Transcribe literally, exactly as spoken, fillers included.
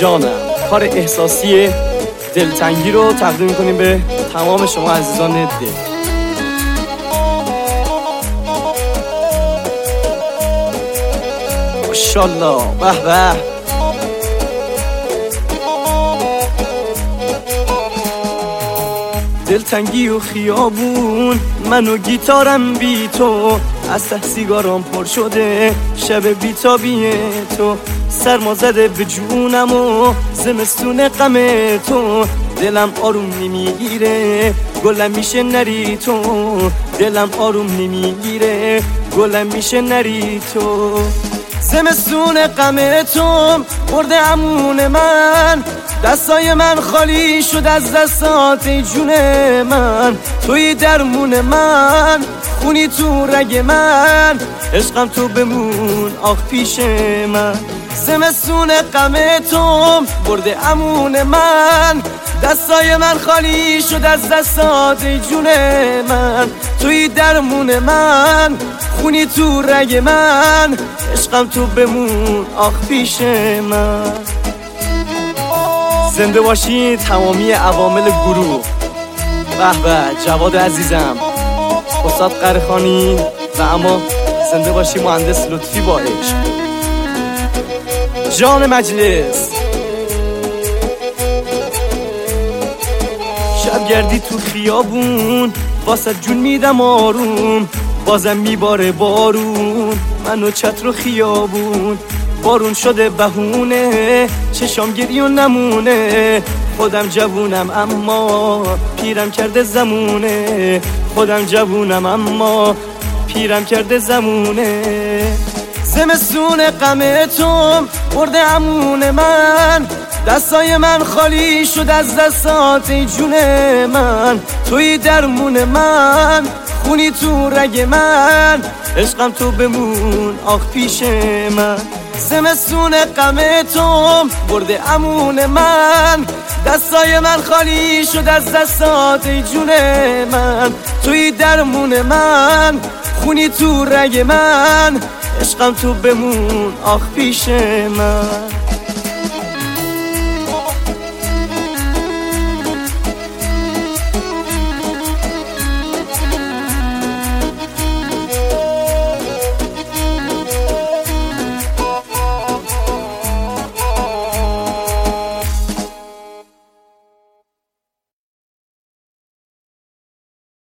جانم کار احساسی دلتنگی رو تقدیم کنیم به تمام شما عزیزان دل. ماشاءالله به به. دلتنگی و خیابون من و گیتارم بی تو، از ته سیگارام پر شده شب بیتابی تو، سرما زده به جونم و زمستون غم تو، دلم آروم نمیگیره گلم میشه نری تو، دلم آروم نمیگیره گلم میشه نری تو، زمستون غم تو برده عمون من، دستای من خالی شد از دستات جون من، توی درمون من خونی تو رگ من، عشقم تو بمون آخ پیش من، زمستون غم تو برده عمون من، دستای من خالی شد از دستات جون من، توی درمون من خونی تو رگ من، عشقم تو بمون آخ پیش من. زنده باشی تمامی عوامل گروه. به به جواد عزیزم، استاد قرخانی و اما زنده باشی مهندس لطفی با عشق. جان مجلس شب گردی تو خیابون واسه جون میدم آروم، بازم میباره بارون منو چتر و خیابون، بارون شده بهونه چشام گریون نمونه، خودم جوونم اما پیرم کرده زمونه، خودم جوونم اما پیرم کرده زمونه، زمستون غم تو برده عمون من، دستای من خالی شد از دستات جون من، توی درمون من خونی تو رگ من، عشقم تو بمون آخ پیش من، زمستون غم تو برده عمون من، دستای من خالی شد از دستات جون من، توی درمون من خونی تو رگ من، عشقم تو بمون آخ پیش من.